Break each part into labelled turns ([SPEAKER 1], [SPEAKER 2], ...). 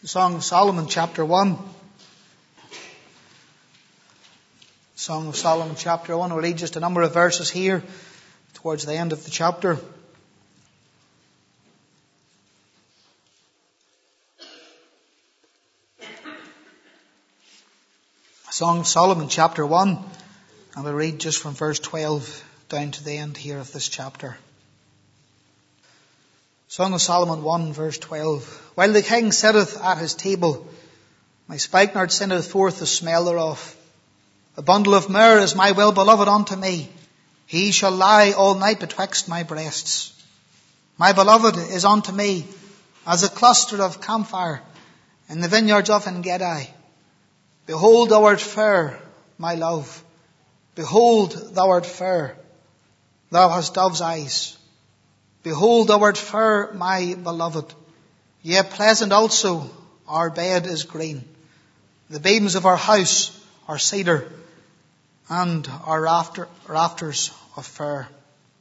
[SPEAKER 1] Song of Solomon, chapter 1. Song of Solomon, chapter 1. We'll read just a number of verses here towards the end of the chapter. Song of Solomon, chapter 1. And we'll read just from verse 12 down to the end here of this chapter. Song of Solomon 1, verse 12. While the king sitteth at his table, my spikenard sendeth forth the smell thereof. A bundle of myrrh is my well-beloved unto me. He shall lie all night betwixt my breasts. My beloved is unto me as a cluster of camphire in the vineyards of En-gedi. Behold, thou art fair, my love. Behold, thou art fair. Thou hast dove's eyes. Behold, thou art fair, my beloved. Yea, pleasant also, our bed is green. The beams of our house are cedar, and our rafters of fir.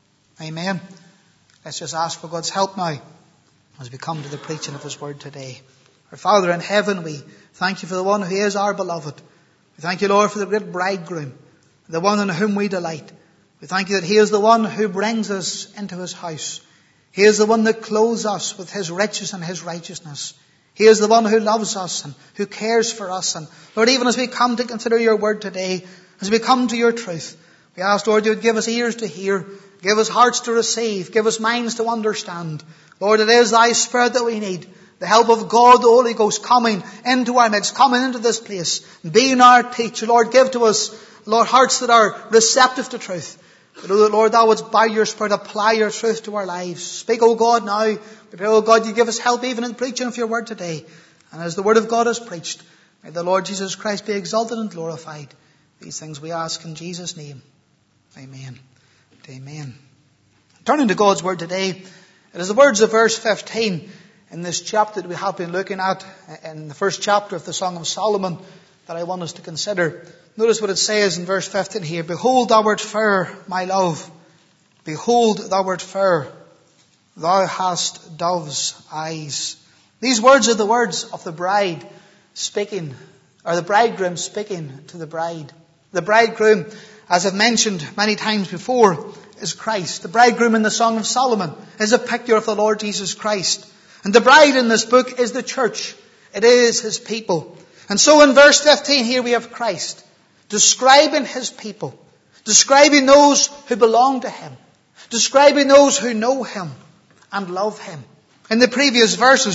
[SPEAKER 1] Amen. Let's just ask for God's help now as we come to the preaching of His word today. Our Father in heaven, we thank you for the one who is our beloved. We thank you, Lord, for the great bridegroom, the one in whom we delight. We thank you that He is the one who brings us into His house. He is the one that clothes us with His riches and His righteousness. He is the one who loves us and who cares for us. And Lord, even as we come to consider your word today, as we come to your truth, we ask, Lord, you would give us ears to hear, give us hearts to receive, give us minds to understand. Lord, it is thy Spirit that we need. The help of God, the Holy Ghost, coming into our midst, coming into this place, being our teacher. Lord, give to us, Lord, hearts that are receptive to truth. But, Lord, thou wouldst by your Spirit apply your truth to our lives. Speak, O God, now. We pray, O God, you give us help even in the preaching of your word today. And as the word of God is preached, may the Lord Jesus Christ be exalted and glorified. These things we ask in Jesus' name. Amen. Amen. Turning to God's word today, it is the words of verse 15 in this chapter that we have been looking at in the first chapter of the Song of Solomon that I want us to consider. Notice what it says in verse 15 here. Behold, thou art fair, my love. Behold, thou art fair. Thou hast dove's eyes. These words are the words of the bride speaking, or the bridegroom speaking to the bride. The bridegroom, as I've mentioned many times before, is Christ. The bridegroom in the Song of Solomon is a picture of the Lord Jesus Christ. And the bride in this book is the church. It is His people. And so in verse 15 here we have Christ describing His people, describing those who belong to Him, describing those who know Him and love Him. In the previous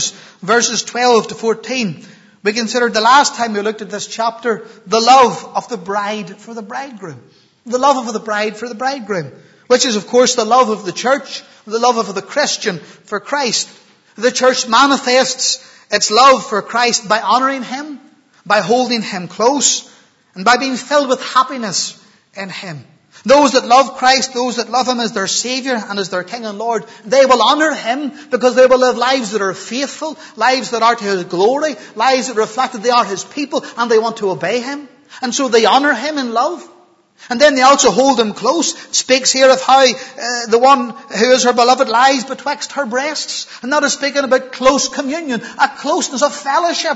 [SPEAKER 1] verses 12 to 14, we considered the last time we looked at this chapter, the love of the bride for the bridegroom. The love of the bride for the bridegroom, which is of course the love of the church, the love of the Christian for Christ. The church manifests its love for Christ by honouring Him, by holding Him close, and by being filled with happiness in Him. Those that love Christ, those that love Him as their Saviour and as their King and Lord, they will honour Him because they will live lives that are faithful, lives that are to His glory, lives that reflect that they are His people and they want to obey Him. And so they honour Him in love. And then they also hold Him close. It speaks here of how the one who is her beloved lies betwixt her breasts. And that is speaking about close communion, a closeness of fellowship.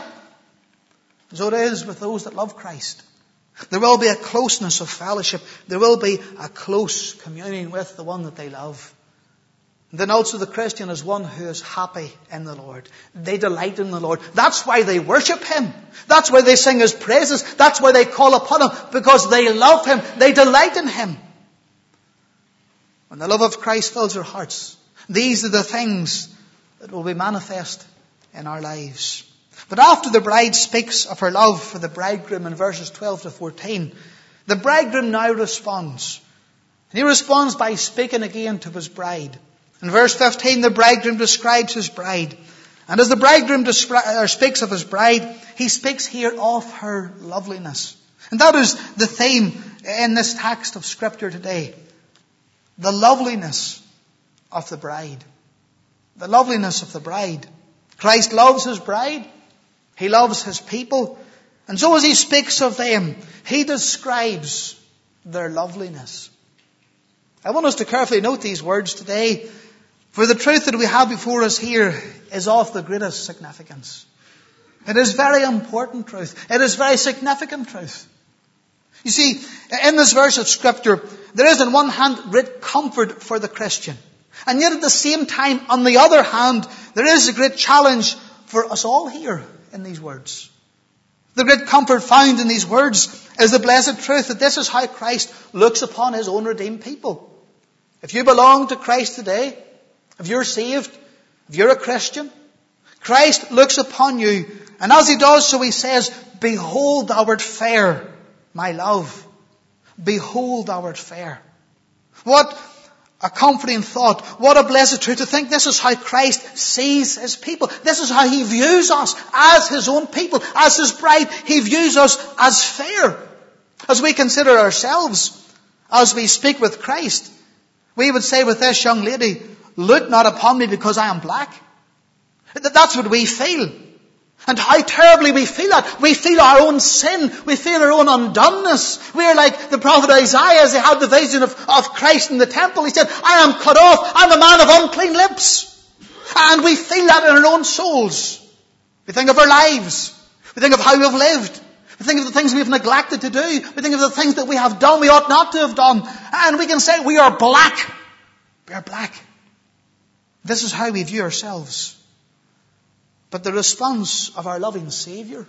[SPEAKER 1] So it is with those that love Christ. There will be a closeness of fellowship. There will be a close communion with the one that they love. And then also the Christian is one who is happy in the Lord. They delight in the Lord. That's why they worship Him. That's why they sing His praises. That's why they call upon Him. Because they love Him. They delight in Him. When the love of Christ fills their hearts, these are the things that will be manifest in our lives. But after the bride speaks of her love for the bridegroom in verses 12 to 14, the bridegroom now responds. And he responds by speaking again to his bride. In verse 15, the bridegroom describes his bride. And as the bridegroom speaks of his bride, he speaks here of her loveliness. And that is the theme in this text of Scripture today. The loveliness of the bride. The loveliness of the bride. Christ loves His bride. He loves His people. And so as He speaks of them, He describes their loveliness. I want us to carefully note these words today, for the truth that we have before us here is of the greatest significance. It is very important truth. It is very significant truth. You see, in this verse of Scripture, there is on one hand great comfort for the Christian. And yet at the same time, on the other hand, there is a great challenge for us all here in these words. The great comfort found in these words is the blessed truth that this is how Christ looks upon His own redeemed people. If you belong to Christ today, if you're saved, if you're a Christian, Christ looks upon you, and as He does so He says, "Behold thou art fair, my love. Behold thou art fair." What a comforting thought. What a blessed truth to think this is how Christ sees His people. This is how He views us as His own people, as His bride. He views us as fair. As we consider ourselves, as we speak with Christ, we would say with this young lady, "Look not upon me because I am black." That's what we feel. And how terribly we feel that. We feel our own sin. We feel our own undoneness. We are like the prophet Isaiah as he had the vision of Christ in the temple. He said, "I am cut off. I'm a man of unclean lips." And we feel that in our own souls. We think of our lives. We think of how we've lived. We think of the things we've neglected to do. We think of the things that we have done we ought not to have done. And we can say we are black. We are black. This is how we view ourselves. But the response of our loving Saviour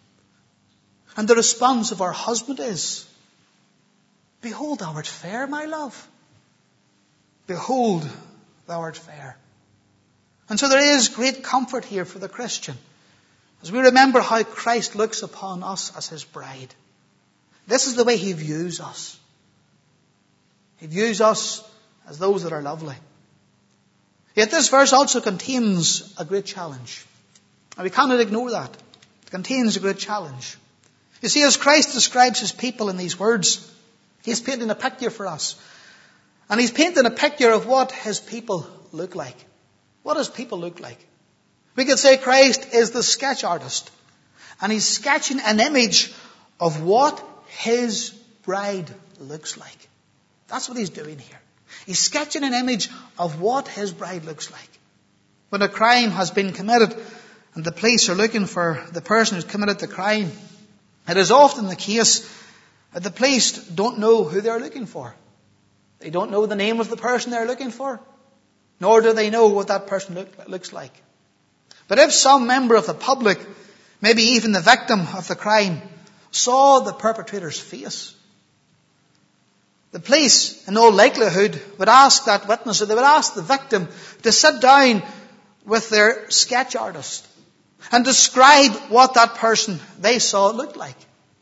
[SPEAKER 1] and the response of our husband is, "Behold, thou art fair, my love. Behold, thou art fair." And so there is great comfort here for the Christian as we remember how Christ looks upon us as His bride. This is the way He views us. He views us as those that are lovely. Yet this verse also contains a great challenge. And we cannot ignore that. It contains a great challenge. You see, as Christ describes His people in these words, He's painting a picture for us. And He's painting a picture of what His people look like. What does people look like? We could say Christ is the sketch artist. And He's sketching an image of what His bride looks like. That's what He's doing here. He's sketching an image of what His bride looks like. When a crime has been committed, and the police are looking for the person who's committed the crime, it is often the case that the police don't know who they're looking for. They don't know the name of the person they're looking for, nor do they know what that person looks like. But if some member of the public, maybe even the victim of the crime, saw the perpetrator's face, the police, in all likelihood, would ask that witness, or they would ask the victim to sit down with their sketch artist and describe what that person they saw looked like.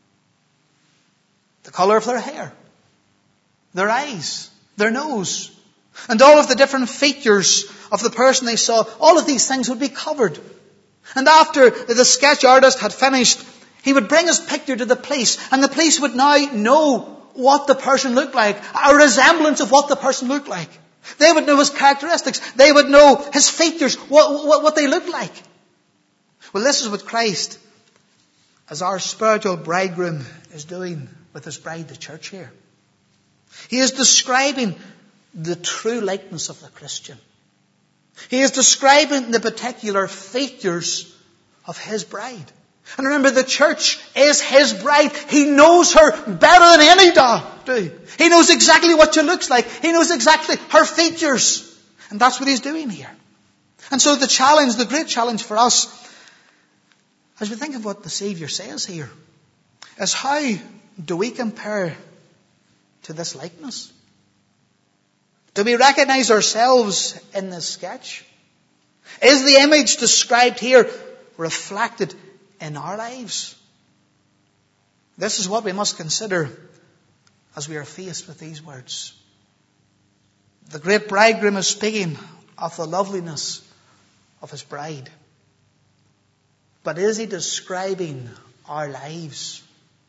[SPEAKER 1] The colour of their hair, their eyes, their nose, and all of the different features of the person they saw. All of these things would be covered. And after the sketch artist had finished, he would bring his picture to the police, and the police would now know what the person looked like, a resemblance of what the person looked like. They would know his characteristics. They would know his features, what they looked like. Well, this is what Christ, as our spiritual bridegroom, is doing with His bride, the church here. He is describing the true likeness of the Christian. He is describing the particular features of His bride. And remember, the church is His bride. He knows her better than any do. He knows exactly what she looks like. He knows exactly her features. And that's what He's doing here. And so the great challenge for us, as we think of what the Saviour says here, is how do we compare to this likeness? Do we recognize ourselves in this sketch? Is the image described here reflected in our lives? This is what we must consider as we are faced with these words. The great bridegroom is speaking of the loveliness of his bride. But is he describing our lives?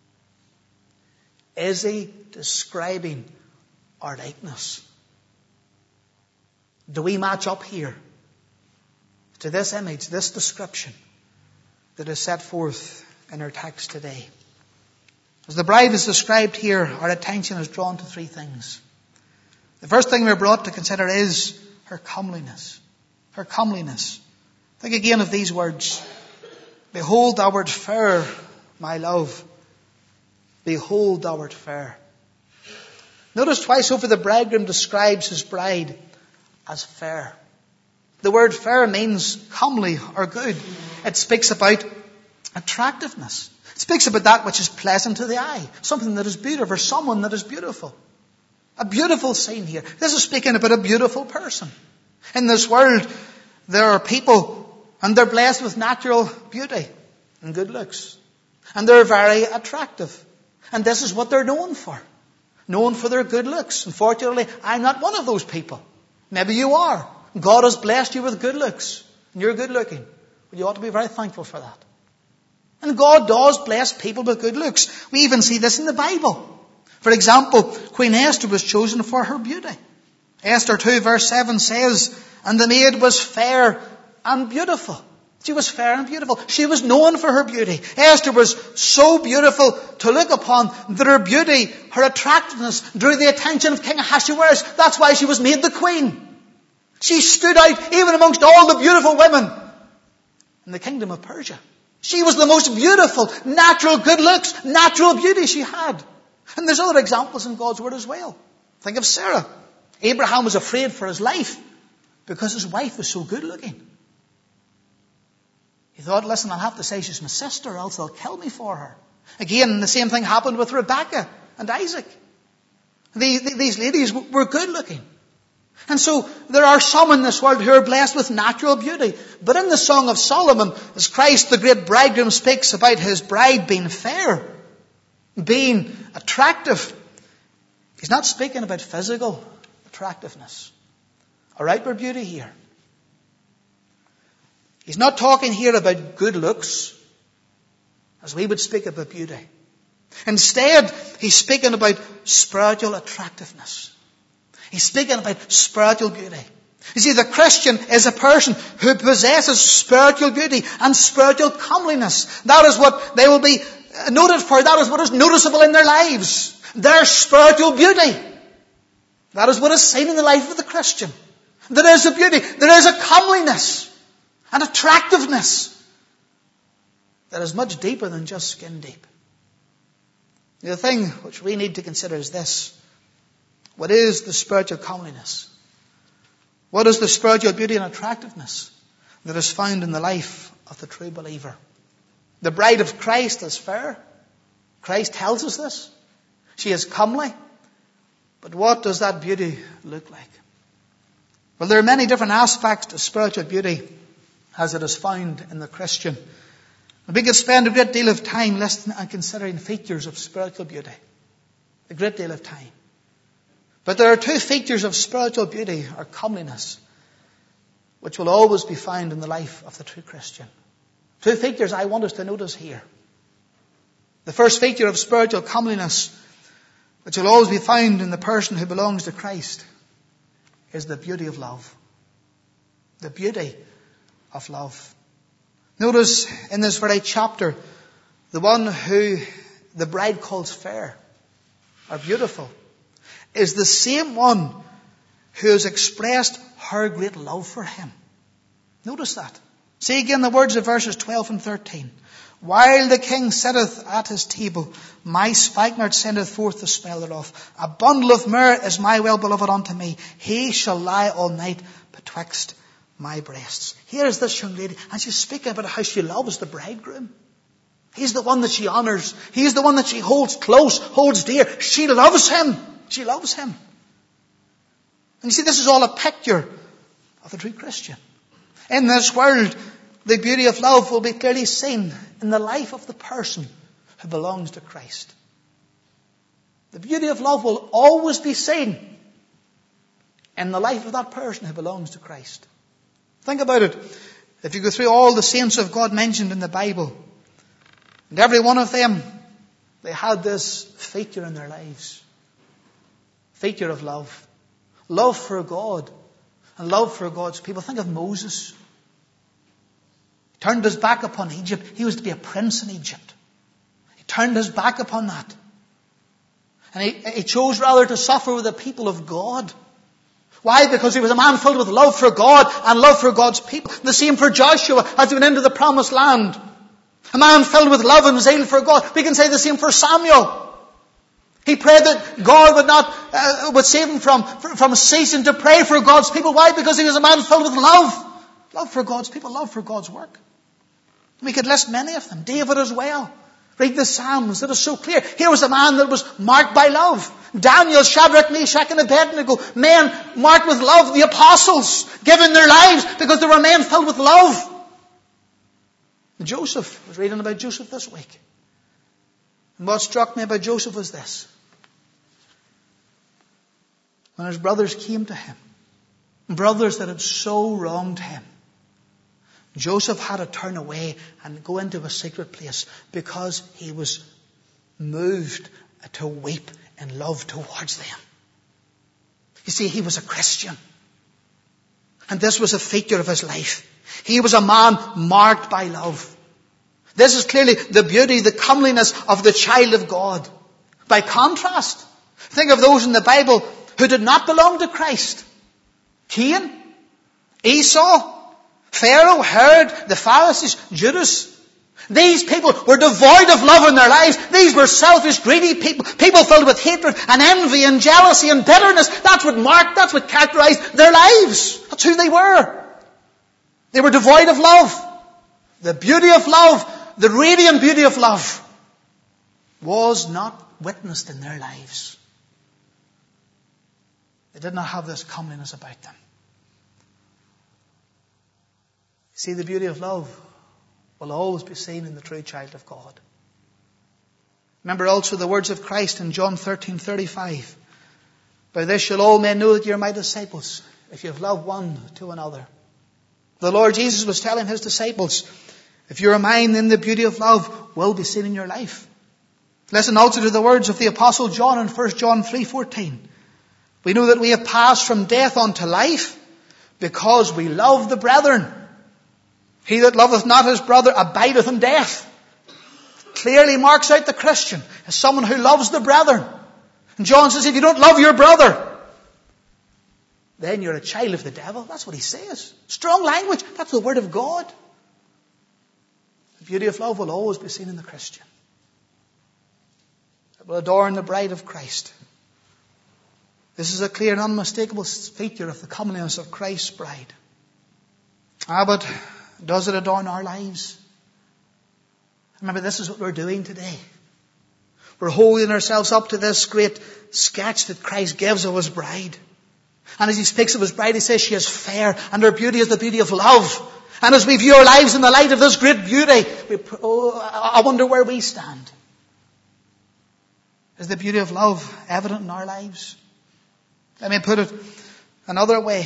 [SPEAKER 1] Is he describing our likeness? Do we match up here to this image, this description that is set forth in our text today? As the bride is described here, our attention is drawn to three things. The first thing we're brought to consider is her comeliness. Her comeliness. Think again of these words. Behold, thou art fair, my love. Behold, thou art fair. Notice twice over the bridegroom describes his bride as fair. The word fair means comely or good. It speaks about attractiveness. It speaks about that which is pleasant to the eye. Something that is beautiful, or someone that is beautiful. A beautiful scene here. This is speaking about a beautiful person. In this world, there are people, and they're blessed with natural beauty and good looks. And they're very attractive. And this is what they're known for. Known for their good looks. Unfortunately, I'm not one of those people. Maybe you are. God has blessed you with good looks. And you're good looking. Well, you ought to be very thankful for that. And God does bless people with good looks. We even see this in the Bible. For example, Queen Esther was chosen for her beauty. Esther 2 verse 7 says, and the maid was fair and beautiful. She was fair and beautiful. She was known for her beauty. Esther was so beautiful to look upon that her beauty, her attractiveness, drew the attention of King Ahasuerus. That's why she was made the queen. She stood out even amongst all the beautiful women in the kingdom of Persia. She was the most beautiful, natural good looks, natural beauty she had. And there's other examples in God's Word as well. Think of Sarah. Abraham was afraid for his life because his wife was so good looking. He thought, listen, I'll have to say she's my sister, or else they'll kill me for her. Again, the same thing happened with Rebekah and Isaac. These ladies were good looking. And so there are some in this world who are blessed with natural beauty. But in the Song of Solomon, as Christ, the great bridegroom, speaks about his bride being fair, being attractive, he's not speaking about physical attractiveness or outward beauty here. He's not talking here about good looks, as we would speak about beauty. Instead, he's speaking about spiritual attractiveness. He's speaking about spiritual beauty. You see, the Christian is a person who possesses spiritual beauty and spiritual comeliness. That is what they will be noted for. That is what is noticeable in their lives. Their spiritual beauty. That is what is seen in the life of the Christian. There is a beauty. There is a comeliness. An attractiveness that is much deeper than just skin deep. The thing which we need to consider is this. What is the spiritual comeliness? What is the spiritual beauty and attractiveness that is found in the life of the true believer? The bride of Christ is fair. Christ tells us this. She is comely. But what does that beauty look like? Well, there are many different aspects to spiritual beauty as it is found in the Christian. We could spend a great deal of time listening and considering features of spiritual beauty. A great deal of time. But there are two features of spiritual beauty or comeliness which will always be found in the life of the true Christian. Two features I want us to notice here. The first feature of spiritual comeliness which will always be found in the person who belongs to Christ is the beauty of love. The beauty of love. Notice in this very chapter, the one who the bride calls fair or beautiful is the same one who has expressed her great love for him. Notice that. See again the words of verses 12 and 13. While the king sitteth at his table, my spikenard sendeth forth the smell thereof. A bundle of myrrh is my well-beloved unto me. He shall lie all night betwixt my breasts. Here is this young lady, and she's speaking about how she loves the bridegroom. He's the one that she honors. He's the one that she holds close, holds dear. She loves him. She loves him. And you see, this is all a picture of the true Christian. In this world, the beauty of love will be clearly seen in the life of the person who belongs to Christ. The beauty of love will always be seen in the life of that person who belongs to Christ. Think about it. If you go through all the saints of God mentioned in the Bible, and every one of them, they had this feature in their lives. Feature of love. Love for God and love for God's people. Think of Moses. He turned his back upon Egypt. He was to be a prince in Egypt. He turned his back upon that. And he chose rather to suffer with the people of God. Why? Because he was a man filled with love for God and love for God's people. The same for Joshua as he went into the promised land. A man filled with love and zeal for God. We can say the same for Samuel. He prayed that God would save him from ceasing to pray for God's people. Why? Because he was a man filled with love. Love for God's people, love for God's work. We could list many of them. David as well. Read the Psalms. It is so clear. Here was a man that was marked by love. Daniel, Shadrach, Meshach, and Abednego. Men marked with love. The apostles giving their lives because they were men filled with love. Joseph. I was reading about Joseph this week. And what struck me about Joseph was this. When his brothers came to him, brothers that had so wronged him, Joseph had to turn away and go into a secret place because he was moved to weep in love towards them. You see, he was a Christian. And this was a feature of his life. He was a man marked by love. This is clearly the beauty, the comeliness of the child of God. By contrast, think of those in the Bible who did not belong to Christ. Cain, Esau, Pharaoh, Herod, the Pharisees, Judas. These people were devoid of love in their lives. These were selfish, greedy people. People filled with hatred and envy and jealousy and bitterness. That's what characterized their lives. That's who they were. They were devoid of love. The beauty of love, the radiant beauty of love, was not witnessed in their lives. They did not have this comeliness about them. See, the beauty of love will always be seen in the true child of God. Remember also the words of Christ in John 13:35. By this shall all men know that you are my disciples, if you have loved one to another. The Lord Jesus was telling his disciples, if you are mine, then the beauty of love will be seen in your life. Listen also to the words of the Apostle John in 1 John 3:14. We know that we have passed from death unto life because we love the brethren. He that loveth not his brother abideth in death. Clearly marks out the Christian as someone who loves the brethren. And John says, if you don't love your brother, then you're a child of the devil. That's what he says. Strong language. That's the word of God. The beauty of love will always be seen in the Christian. It will adorn the bride of Christ. This is a clear and unmistakable feature of the comeliness of Christ's bride. But does it adorn our lives? Remember, this is what we're doing today. We're holding ourselves up to this great sketch that Christ gives of his bride. And as he speaks of his bride, he says she is fair and her beauty is the beauty of love. And as we view our lives in the light of this great beauty, I wonder where we stand. Is the beauty of love evident in our lives? Let me put it another way.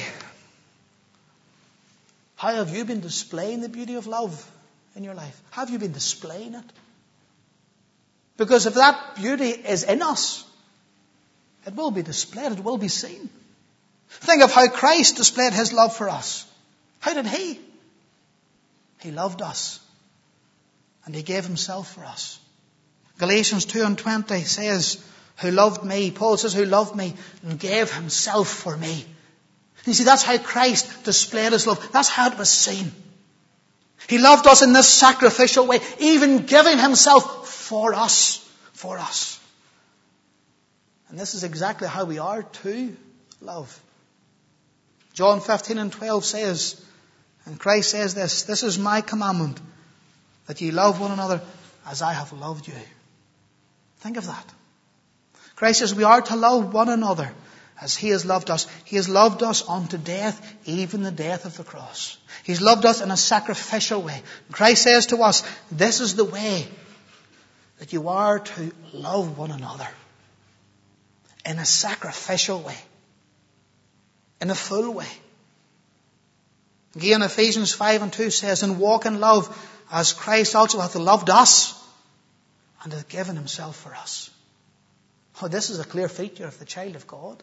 [SPEAKER 1] How have you been displaying the beauty of love in your life? Have you been displaying it? Because if that beauty is in us, it will be displayed, it will be seen. Think of how Christ displayed his love for us. How did he? He loved us. And he gave himself for us. Galatians 2:20 says, who loved me, Paul says, who loved me and gave himself for me. You see, that's how Christ displayed his love. That's how it was seen. He loved us in this sacrificial way, even giving himself for us. For us. And this is exactly how we are to love. John 15:12 says, and Christ says this is my commandment, that ye love one another as I have loved you. Think of that. Christ says we are to love one another as he has loved us. He has loved us unto death, even the death of the cross. He's loved us in a sacrificial way. Christ says to us, this is the way that you are to love one another. In a sacrificial way. In a full way. Again, Ephesians 5:2 says, and walk in love as Christ also hath loved us and hath given himself for us. Oh, this is a clear feature of the child of God.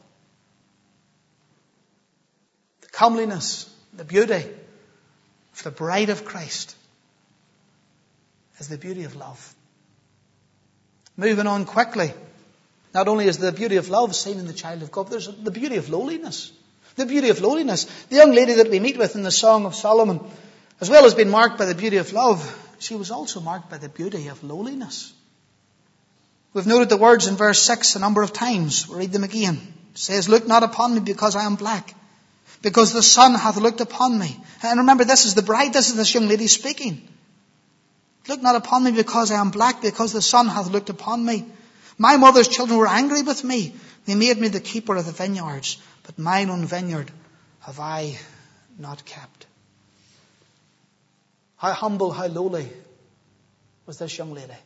[SPEAKER 1] The comeliness, the beauty of the bride of Christ is the beauty of love. Moving on quickly. Not only is the beauty of love seen in the child of God, but there's the beauty of lowliness. The beauty of lowliness. The young lady that we meet with in the Song of Solomon, as well as being marked by the beauty of love, she was also marked by the beauty of lowliness. We've noted the words in verse 6 a number of times. We'll read them again. It says, look not upon me because I am black, because the sun hath looked upon me. And remember, this is the bride, this is this young lady speaking. Look not upon me because I am black, because the sun hath looked upon me. My mother's children were angry with me. They made me the keeper of the vineyards, but mine own vineyard have I not kept. How humble, how lowly was this young lady.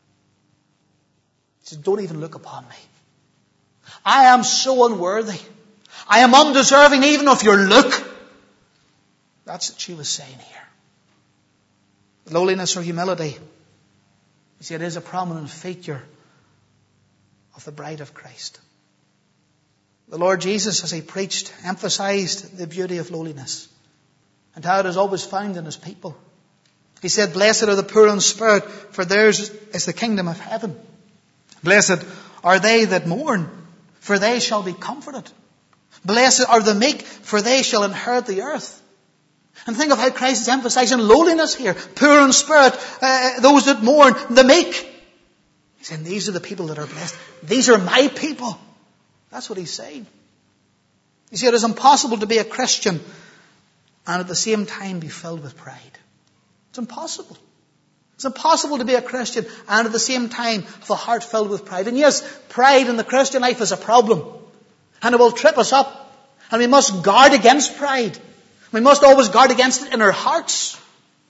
[SPEAKER 1] She said, don't even look upon me. I am so unworthy. I am undeserving even of your look. That's what she was saying here. Lowliness or humility, you see, it is a prominent feature of the bride of Christ. The Lord Jesus, as he preached, emphasized the beauty of lowliness and how it is always found in his people. He said, blessed are the poor in spirit, for theirs is the kingdom of heaven. Blessed are they that mourn, for they shall be comforted. Blessed are the meek, for they shall inherit the earth. And think of how Christ is emphasizing lowliness here. Poor in spirit, those that mourn, the meek. He's saying, these are the people that are blessed. These are my people. That's what he's saying. You see, it is impossible to be a Christian and at the same time be filled with pride. It's impossible. It's impossible to be a Christian and at the same time have a heart filled with pride. And yes, pride in the Christian life is a problem. And it will trip us up. And we must guard against pride. We must always guard against it in our hearts.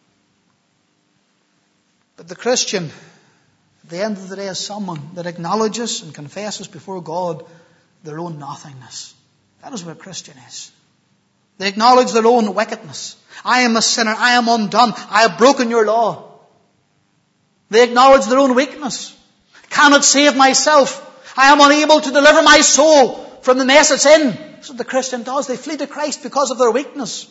[SPEAKER 1] But the Christian, at the end of the day, is someone that acknowledges and confesses before God their own nothingness. That is what a Christian is. They acknowledge their own wickedness. I am a sinner. I am undone. I have broken your law. They acknowledge their own weakness. Cannot save myself. I am unable to deliver my soul from the mess it's in. That's what the Christian does. They flee to Christ because of their weakness.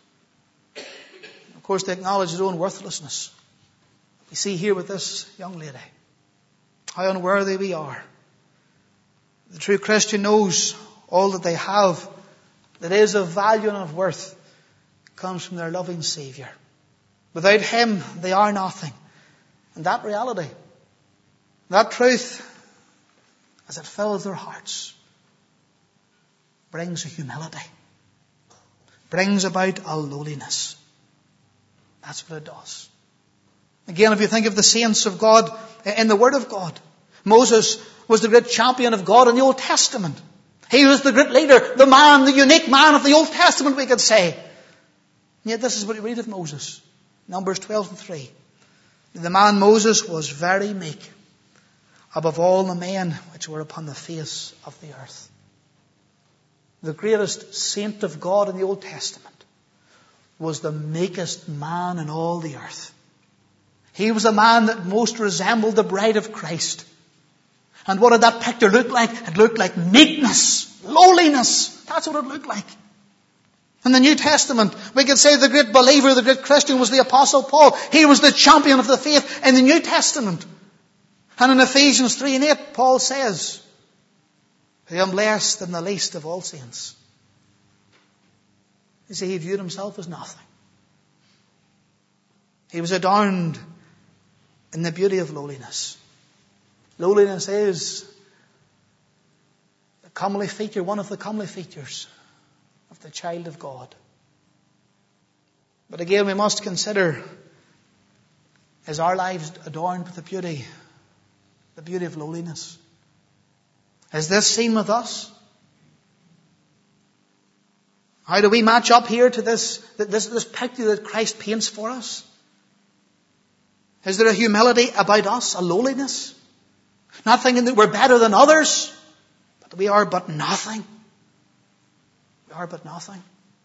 [SPEAKER 1] Of course, they acknowledge their own worthlessness. We see here with this young lady how unworthy we are. The true Christian knows all that they have that is of value and of worth comes from their loving Savior. Without Him, they are nothing. And that reality, that truth, as it fills their hearts, brings a humility, brings about a lowliness. That's what it does. Again, if you think of the saints of God in the Word of God, Moses was the great champion of God in the Old Testament. He was the great leader, the man, the unique man of the Old Testament, we could say. And yet this is what we read of Moses. Numbers 12:3. The man Moses was very meek above all the men which were upon the face of the earth. The greatest saint of God in the Old Testament was the meekest man in all the earth. He was a man that most resembled the bride of Christ. And what did that picture look like? It looked like meekness, lowliness. That's what it looked like. In the New Testament, we could say the great believer, the great Christian was the Apostle Paul. He was the champion of the faith in the New Testament. And in Ephesians 3:8, Paul says, I am blessed in the least of all saints. You see, he viewed himself as nothing. He was adorned in the beauty of lowliness. Lowliness is a comely feature, one of the comely features of the child of God. But again, we must consider, is our lives adorned with the beauty of lowliness? Is this seen with us? How do we match up here to this picture that Christ paints for us? Is there a humility about us, a lowliness? Not thinking that we're better than others, but we are but nothing. We are but nothing.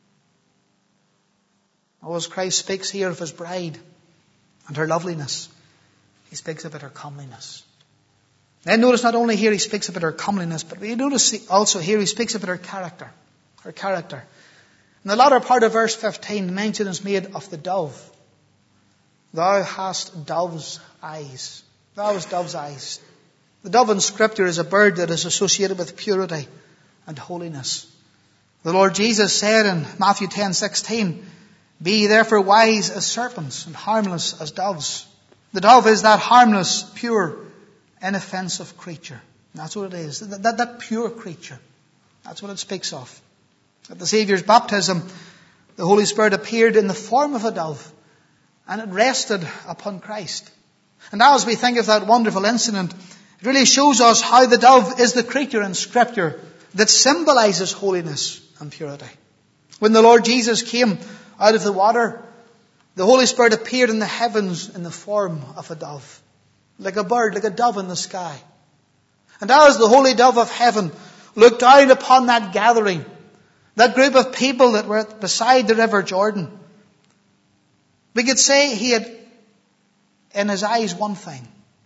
[SPEAKER 1] Oh, as Christ speaks here of His bride and her loveliness, He speaks about her comeliness. Then notice not only here He speaks about her comeliness, but we notice also here He speaks about her character. Her character. In the latter part of verse 15, mention is made of the dove. Thou hast dove's eyes. Thou hast dove's eyes. The dove in Scripture is a bird that is associated with purity and holiness. The Lord Jesus said in Matthew 10:16, Be ye therefore wise as serpents and harmless as doves. The dove is that harmless, pure, inoffensive creature. And that's what it is. That pure creature. That's what it speaks of. At the Saviour's baptism, the Holy Spirit appeared in the form of a dove, and it rested upon Christ. And now as we think of that wonderful incident, it really shows us how the dove is the creature in Scripture that symbolizes holiness and purity. When the Lord Jesus came out of the water, the Holy Spirit appeared in the heavens in the form of a dove, like a bird, like a dove in the sky. And as the holy dove of heaven looked down upon that gathering, that group of people that were beside the River Jordan, we could say he had in his eyes one thing.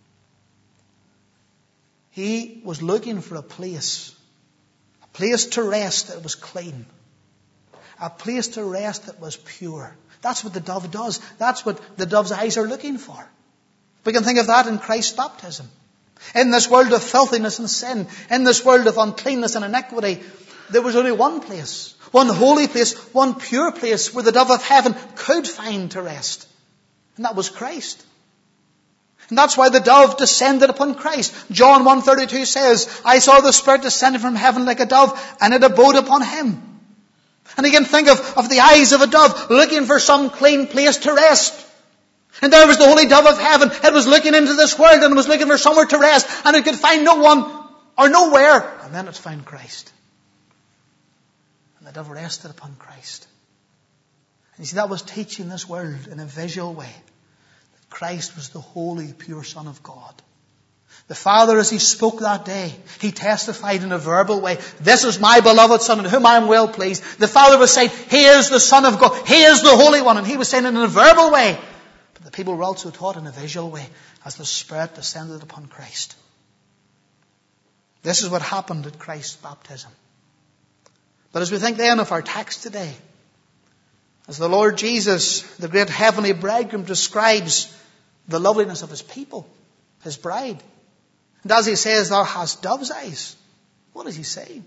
[SPEAKER 1] He was looking for a place to rest that was clean, a place to rest that was pure. That's what the dove does. That's what the dove's eyes are looking for. We can think of that in Christ's baptism. In this world of filthiness and sin, in this world of uncleanness and iniquity, there was only one place, one holy place, one pure place where the dove of heaven could find to rest. And that was Christ. And that's why the dove descended upon Christ. John 1:32 says, I saw the Spirit descending from heaven like a dove, and it abode upon him. And you can think of the eyes of a dove looking for some clean place to rest. And there was the holy dove of heaven. It was looking into this world and was looking for somewhere to rest. And it could find no one or nowhere. And then it found Christ. And the dove rested upon Christ. And you see, that was teaching this world in a visual way that Christ was the holy, pure Son of God. The Father, as He spoke that day, He testified in a verbal way, this is my beloved Son in whom I am well pleased. The Father was saying, He is the Son of God. He is the Holy One. And He was saying it in a verbal way. But the people were also taught in a visual way as the Spirit descended upon Christ. This is what happened at Christ's baptism. But as we think then of our text today, as the Lord Jesus, the great heavenly bridegroom, describes the loveliness of His people, His bride, and as He says, thou hast dove's eyes, what is He saying?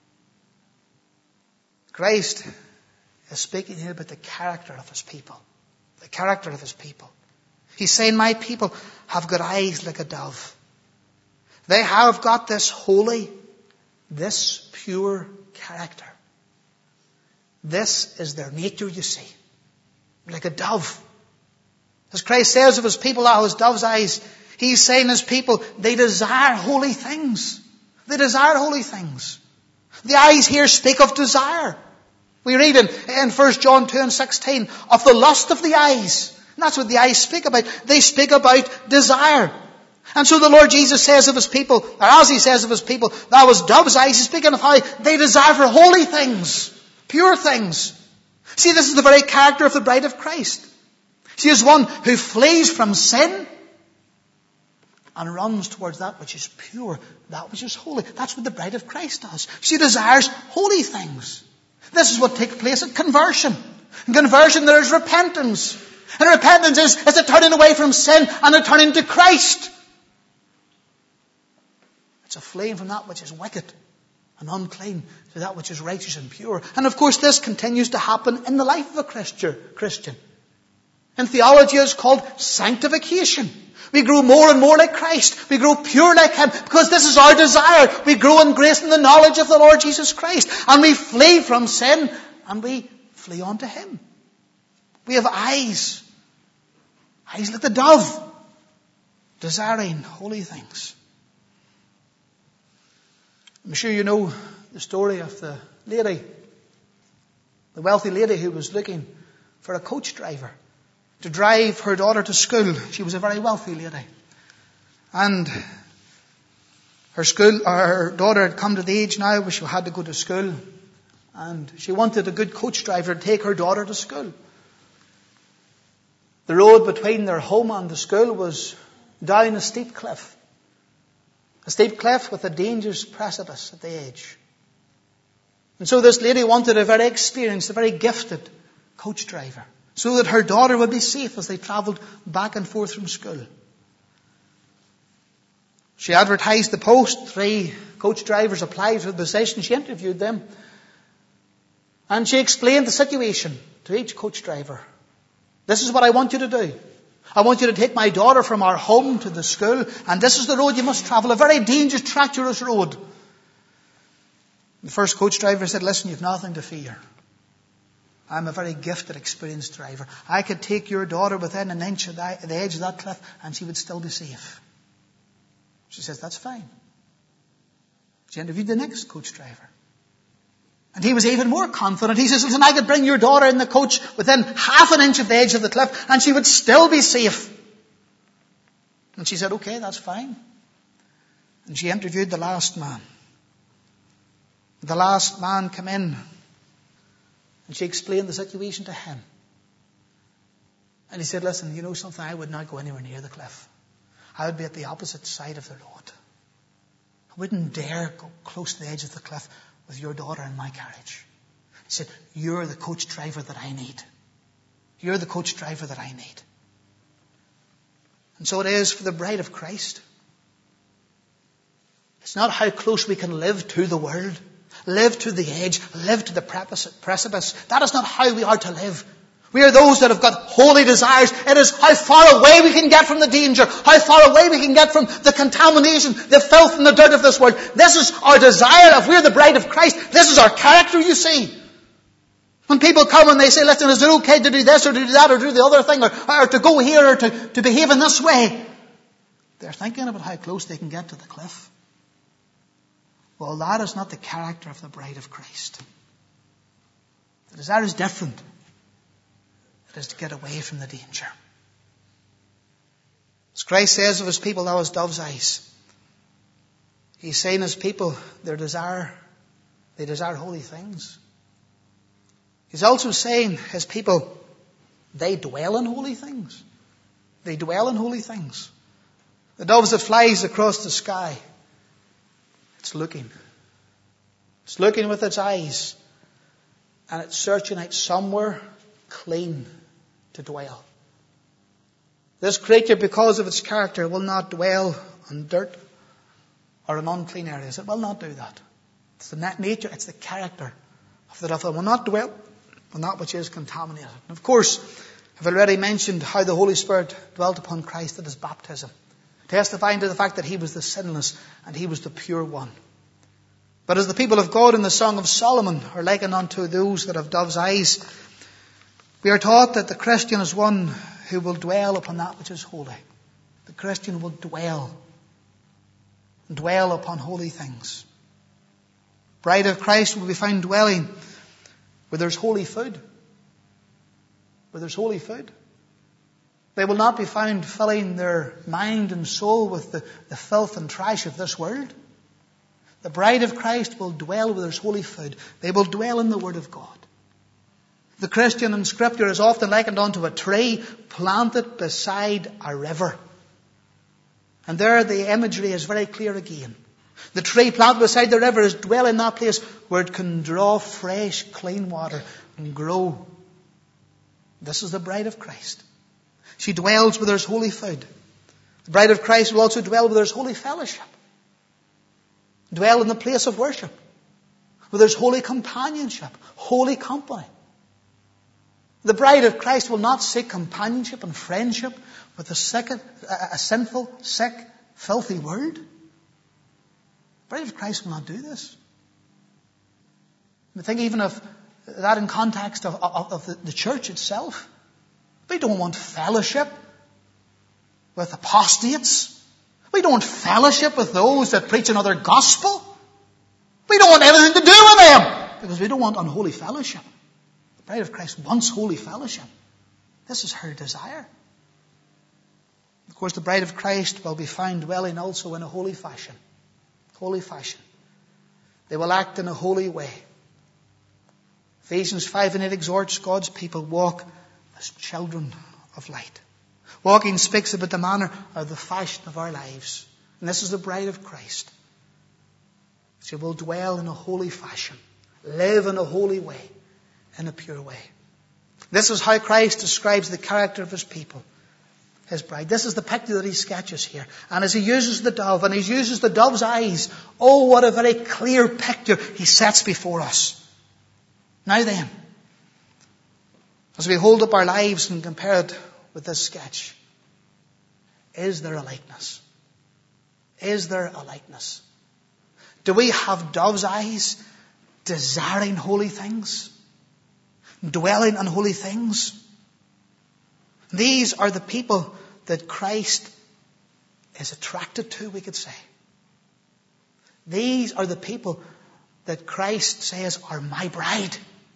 [SPEAKER 1] Christ is speaking here about the character of His people. The character of His people. He's saying, my people have got eyes like a dove. They have got this holy, this pure character. This is their nature, you see. Like a dove. As Christ says of His people, thou hast dove's eyes, He's saying His people, they desire holy things. They desire holy things. The eyes here speak of desire. We read in 1 John 2:16 of the lust of the eyes. And that's what the eyes speak about. They speak about desire. And so the Lord Jesus says of His people, or as He says of His people, thou hast dove's eyes. He's speaking of how they desire for holy things, pure things. See, this is the very character of the bride of Christ. She is one who flees from sin and runs towards that which is pure, that which is holy. That's what the bride of Christ does. She desires holy things. This is what takes place at conversion. In conversion there is repentance. And repentance is a turning away from sin and a turning to Christ. It's a fleeing from that which is wicked and unclean to that which is righteous and pure. And of course this continues to happen in the life of a Christian. In theology it's called sanctification. We grow more and more like Christ. We grow pure like Him because this is our desire. We grow in grace and the knowledge of the Lord Jesus Christ. And we flee from sin and we flee on to Him. We have eyes like the dove, desiring holy things. I'm sure you know the story of the wealthy lady who was looking for a coach driver to drive her daughter to school. She was a very wealthy lady. And her daughter had come to the age now where she had to go to school. And she wanted a good coach driver to take her daughter to school. The road between their home and the school was down a steep cliff. A steep cliff with a dangerous precipice at the edge. And so this lady wanted a very experienced, a very gifted coach driver, so that her daughter would be safe as they travelled back and forth from school. She advertised the post. 3 coach drivers applied for the position. She interviewed them. And she explained the situation to each coach driver. This is what I want you to do. I want you to take my daughter from our home to the school, and this is the road you must travel, a very dangerous, treacherous road. The first coach driver said, listen, you've nothing to fear. I'm a very gifted, experienced driver. I could take your daughter within an inch of the edge of that cliff, and she would still be safe. She says, that's fine. She interviewed the next coach driver. And he was even more confident. He says, listen, I could bring your daughter in the coach within half an inch of the edge of the cliff, and she would still be safe. And she said, okay, that's fine. And she interviewed the last man. The last man came in, and she explained the situation to him. And he said, listen, you know something? I would not go anywhere near the cliff. I would be at the opposite side of the road. I wouldn't dare go close to the edge of the cliff with your daughter in my carriage. He said, you're the coach driver that I need. You're the coach driver that I need. And so it is for the bride of Christ. It's not how close we can live to the world, live to the edge, live to the precipice. That is not how we are to live. We are those that have got holy desires. It is how far away we can get from the danger, how far away we can get from the contamination, the filth and the dirt of this world. This is our desire. If we're the bride of Christ, this is our character, you see. When people come and they say, listen, is it okay to do this or to do that or do the other thing or to go here or to behave in this way? They're thinking about how close they can get to the cliff. Well, that is not the character of the bride of Christ. The desire is different. It is to get away from the danger. As Christ says of his people, thou hast dove's eyes. He's saying his people, they desire holy things. He's also saying his people, they dwell in holy things. They dwell in holy things. The dove that flies across the sky, it's looking. It's looking with its eyes. And it's searching out somewhere clean to dwell. This creature, because of its character, will not dwell on dirt or in unclean areas. It will not do that. It's the nature, it's the character of the dove. It will not dwell on that which is contaminated. And of course, I've already mentioned how the Holy Spirit dwelt upon Christ at his baptism, testifying to the fact that he was the sinless and he was the pure one. But as the people of God in the Song of Solomon are likened unto those that have dove's eyes, we are taught that the Christian is one who will dwell upon that which is holy. The Christian will dwell upon holy things. Bride of Christ will be found dwelling where there's holy food. Where there's holy food. They will not be found filling their mind and soul with the filth and trash of this world. The bride of Christ will dwell where there's holy food. They will dwell in the Word of God. The Christian in Scripture is often likened unto a tree planted beside a river. And there the imagery is very clear again. The tree planted beside the river is dwell in that place where it can draw fresh, clean water and grow. This is the bride of Christ. She dwells where there's holy food. The bride of Christ will also dwell where there's holy fellowship. Dwell in the place of worship, where there's holy companionship, holy company. The bride of Christ will not seek companionship and friendship with a sinful, sick, filthy world. The bride of Christ will not do this. I think even of that in context of the church itself. We don't want fellowship with apostates. We don't want fellowship with those that preach another gospel. We don't want anything to do with them because we don't want unholy fellowship. The bride of Christ wants holy fellowship. This is her desire. Of course, the bride of Christ will be found dwelling also in a holy fashion. Holy fashion. They will act in a holy way. Ephesians 5:8 exhorts God's people walk as children of light. Walking speaks about the manner or the fashion of our lives. And this is the bride of Christ. She will dwell in a holy fashion. Live in a holy way. In a pure way. This is how Christ describes the character of his people. His bride. This is the picture that he sketches here. And as he uses the dove and he uses the dove's eyes, oh, what a very clear picture he sets before us. Now then, as we hold up our lives and compare it with this sketch, is there a likeness? Is there a likeness? Do we have dove's eyes, desiring holy things, dwelling on holy things? These are the people that Christ is attracted to, we could say. These are the people that Christ says are my bride.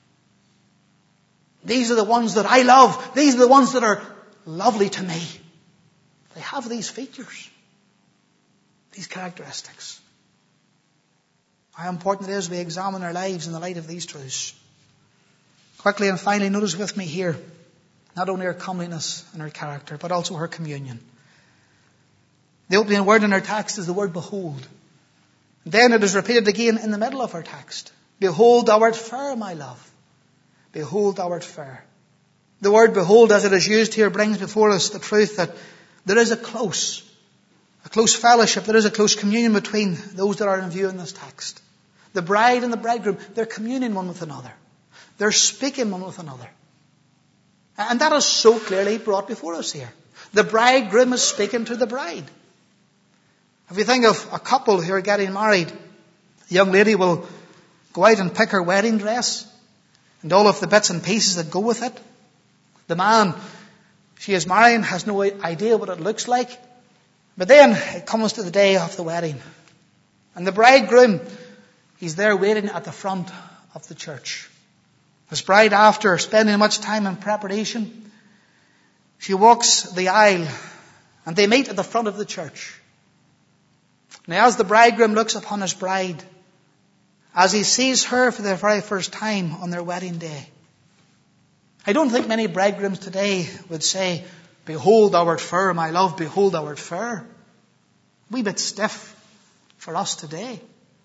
[SPEAKER 1] These are the ones that I love. These are the ones that are lovely to me. They have these features, these characteristics. How important it is we examine our lives in the light of these truths. Quickly and finally, notice with me here, not only her comeliness and her character, but also her communion. The opening word in our text is the word behold. Then it is repeated again in the middle of our text. Behold, thou art fair, my love. Behold, thou art fair. The word behold, as it is used here, brings before us the truth that there is a close fellowship, there is a close communion between those that are in view in this text. The bride and the bridegroom, they're communing one with another. They're speaking one with another. And that is so clearly brought before us here. The bridegroom is speaking to the bride. If you think of a couple who are getting married, the young lady will go out and pick her wedding dress and all of the bits and pieces that go with it. The man she is marrying has no idea what it looks like. But then it comes to the day of the wedding. And the bridegroom, he's there waiting at the front of the church. His bride, after spending much time in preparation, she walks the aisle and they meet at the front of the church. Now as the bridegroom looks upon his bride, as he sees her for the very first time on their wedding day, I don't think many bridegrooms today would say, behold, thou art fair, my love, behold, thou art fair. A wee bit stiff for us today.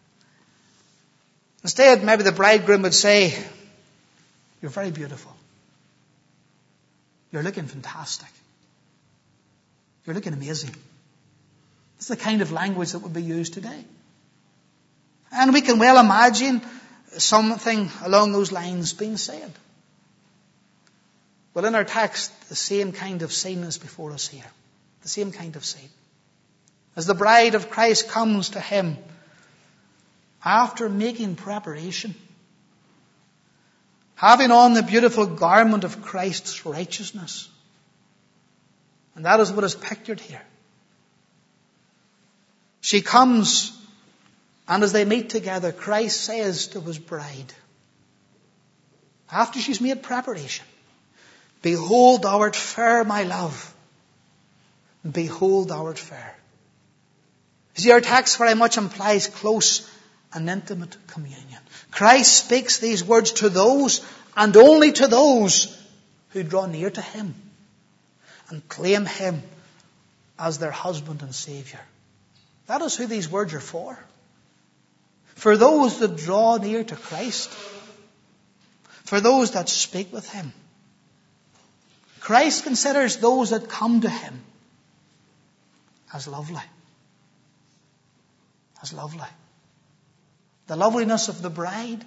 [SPEAKER 1] Instead, maybe the bridegroom would say, you're very beautiful. You're looking fantastic. You're looking amazing. It's the kind of language that would be used today. And we can well imagine something along those lines being said. Well, in our text, the same kind of scene is before us here. The same kind of scene. As the bride of Christ comes to him, after making preparation, having on the beautiful garment of Christ's righteousness. And that is what is pictured here. She comes, and as they meet together, Christ says to his bride, after she's made preparation, behold, thou art fair, my love. Behold, thou art fair. You see, our text very much implies close and intimate communion. Christ speaks these words to those, and only to those, who draw near to him and claim him as their husband and Savior. That is who these words are for. For those that draw near to Christ. For those that speak with him. Christ considers those that come to him as lovely. As lovely. The loveliness of the bride.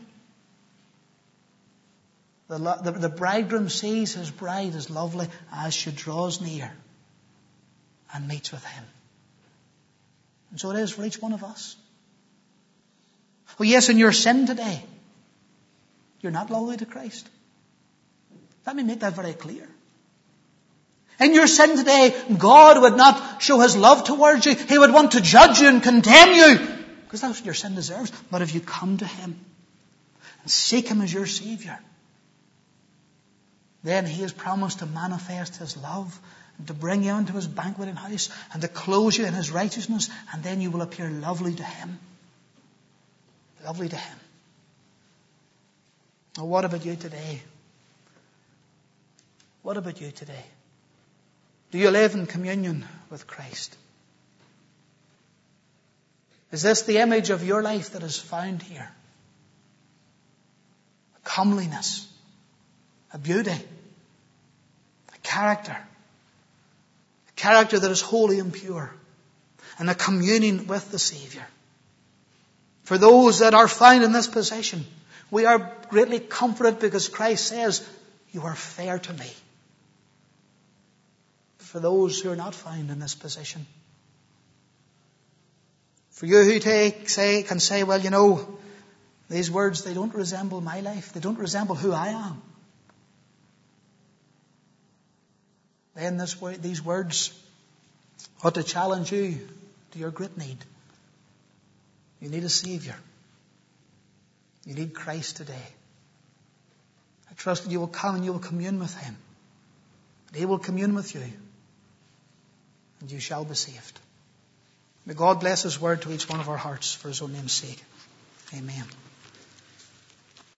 [SPEAKER 1] The bridegroom sees his bride as lovely as she draws near and meets with him. And so it is for each one of us. Oh yes, in your sin today, you're not lovely to Christ. Let me make that very clear. In your sin today, God would not show his love towards you. He would want to judge you and condemn you, because that's what your sin deserves. But if you come to him and seek him as your Savior, then he has promised to manifest his love and to bring you into his banqueting house and to clothe you in his righteousness, and then you will appear lovely to him. Lovely to him. Now, what about you today? What about you today? Do you live in communion with Christ? Is this the image of your life that is found here? A comeliness, a beauty, a character that is holy and pure, and a communion with the Savior. For those that are found in this position, We are greatly comforted because Christ says, you are fair to me. For those who are not found in this position. For you who can say, well, you know, these words, they don't resemble my life. They don't resemble who I am. Then these words ought to challenge you to your great need. You need a Saviour. You need Christ today. I trust that you will come and you will commune with Him. And He will commune with you. And you shall be saved. May God bless His word to each one of our hearts for His own name's sake. Amen.